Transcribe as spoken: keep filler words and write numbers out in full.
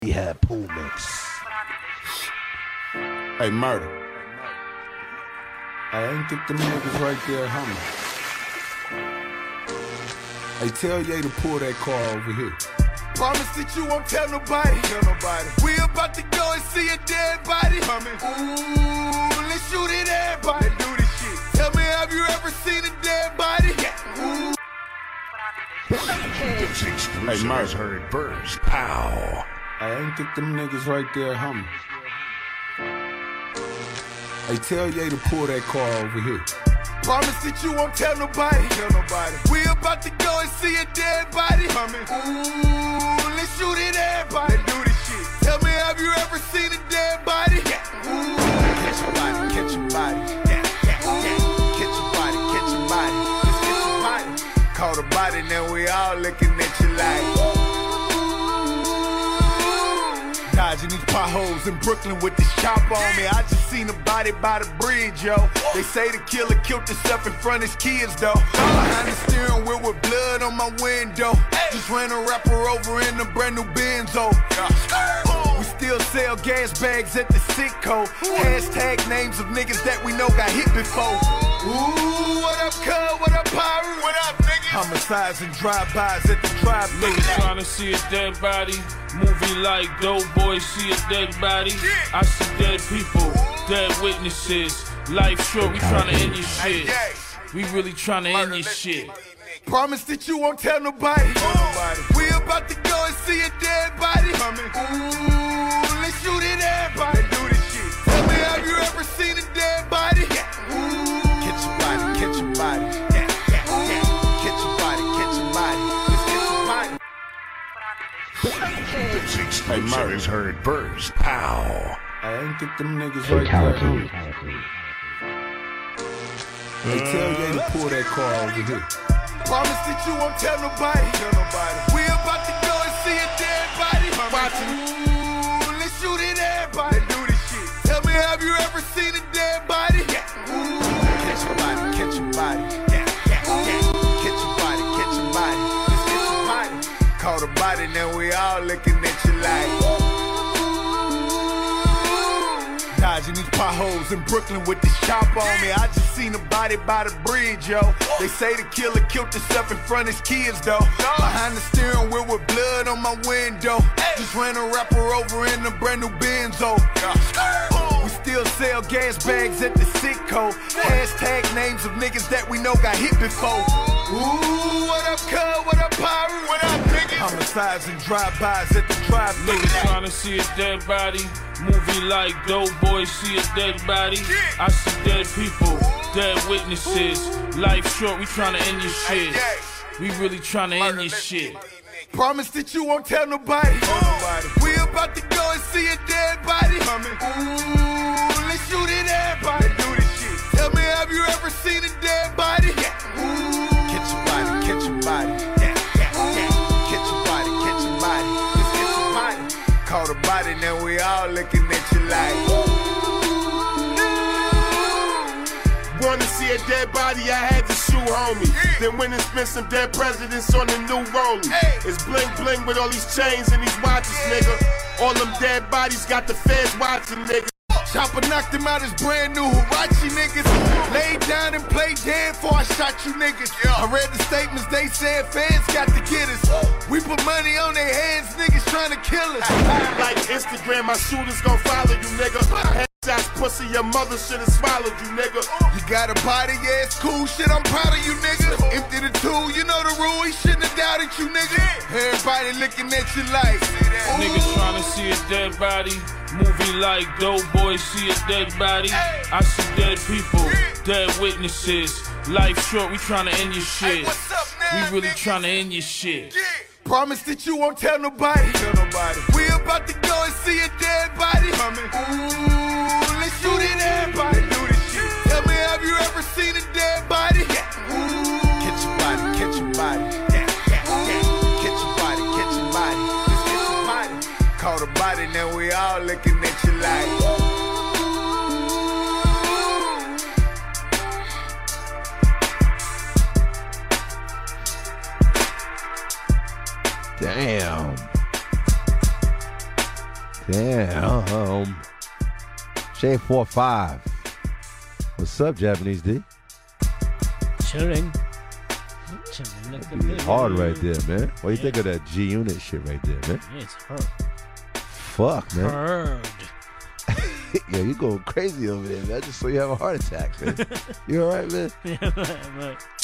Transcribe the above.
He had pool mix. Hey, Murder. I ain't think them niggas right there humming. Hey, tell Ye to pull that car over here. Promise that you won't tell nobody. Tell nobody. We about to go and see a dead body. Humming. Ooh, let's shoot it, everybody. Let's do this shit. Tell me, have you ever seen a dead body? Yeah. Ooh. Hey, Murder. Heard birds. Pow. I ain't think them niggas right there humming. Hey, tell Ye to pull that car over here. Promise that you won't tell nobody. Tell nobody. We about to go and see a dead body. Humming. Ooh, let's shoot it, everybody. Let's do this shit. Tell me, have you ever seen a dead body? Yeah. Ooh. Catch your body, catch your body. Yeah, yeah, yeah. Catch your body, catch your body. Let's get your body. Caught a body, now we all looking at you like. Dodging these potholes in Brooklyn with this chopper on me. I just seen a body by the bridge, yo. They say the killer killed himself in front of his kids, though. Behind the steering wheel with blood on my window. Just ran a rapper over in a brand new Benzo. We still sell gas bags at the Citco. Hashtag names of niggas that we know got hit before. Ooh, what up, cuz? What up, pirate? What up, nigga? Homicides and drive-bys at the drive-thru. Niggas tryna see a dead body. Movie like Dope Boys see a dead body. I see dead people, dead witnesses. Life short, we tryna end your shit. We really tryna end your shit. Promise that you won't tell nobody. Tell nobody. We about to go and see a dead body. Humming. Ooh, let's shoot it, everybody. Let's do this shit. Tell me, have you ever seen a dead body? Yeah. Ooh. Catch your body, catch your body. Yeah, yeah, yeah. Catch your body, catch your body. Let's get your body. Hey, Murder. Heard birds. Pow. I ain't think them niggas right there humming. Hey, tell Ye to pull that car over here. Promise that you won't tell nobody. Tell nobody. We about to go and see a dead body. Watching. Ooh, let's shoot it, everybody. Let's do this shit. Tell me, have you ever seen a dead body? Yeah. Ooh. Catch your body, catch your body. Yeah, yeah, yeah. Catch your body, catch your body. Let's get your body. Caught a body, now we all looking at you like. Dodging these potholes in Brooklyn with this chopper on me. I just seen a body by the bridge, yo. They say the killer killed himself in front of his kids, though. Behind the steering wheel with blood on my window. Just ran a rapper over in a brand new Benzo. We still sell gas bags at the Citco. Hashtag names of niggas that we know got hit before. Ooh, what up, cuz? What up, pirate? What up, nigga? Homicides and drive-bys at the drive-thru. Niggas tryna see a dead body. Movie like Dope Boys see a dead body. I see dead people, dead witnesses. Life short, we tryna end your shit. We really tryna end your shit. Promise that you won't tell nobody. Tell nobody. We about to go and see a dead body. Humming. Ooh, let's shoot it, everybody. Let's do this shit. Tell me, have you ever seen a dead body? Yeah. Ooh. Catch your body, catch your body. Yeah, yeah, yeah. Catch your body, catch your body. Let's get your body. Caught a body, now we all looking at you like. Wanna see a dead body, I had to shoot homie. Yeah. Then went and spent some dead presidents on the new rollie. Hey. It's bling bling with all these chains and these watches, nigga. All them dead bodies got the feds watching, nigga. Chopper knocked him out his brand new Huarachi niggas. Laid down and played dead before I shot you niggas. I read the statements, they said fans got to get us. We put money on their hands, niggas trying to kill us. Like Instagram, my shooters gon' follow you, nigga. Headshots, pussy, your mother should've swallowed you, nigga. You got a body, yeah, it's cool shit, I'm proud of you, nigga. Empty the tool, you know the rule, he shouldn't have doubted you, nigga. Everybody looking at you like, Niggas tryna see a dead body. Movie like Dope Boys see a dead body. I see dead people, dead witnesses. Life short, we tryna end your shit. We really tryna end your shit. promise that you won't tell nobody. Tell nobody. We about to go and see a dead body. Humming. Ooh, let's shoot it, everybody. Let's do this shit. Tell me, have you ever seen a dead body? Yeah. Ooh. Catch your body, catch your body. Yeah, yeah, yeah. Catch your body, catch your body. Let's get your body. Caught a body, now we all looking at you like. Damn. Damn. Um, Shane four five. What's up, Japanese D? Chilling. That'd be hard right there, man. What do you yeah. think of that G Unit shit right there, man? Yeah, it's hard. Fuck, man. Hard. Yeah, you going crazy over there, man. Just so you have a heart attack, man. You all right, man? Yeah, but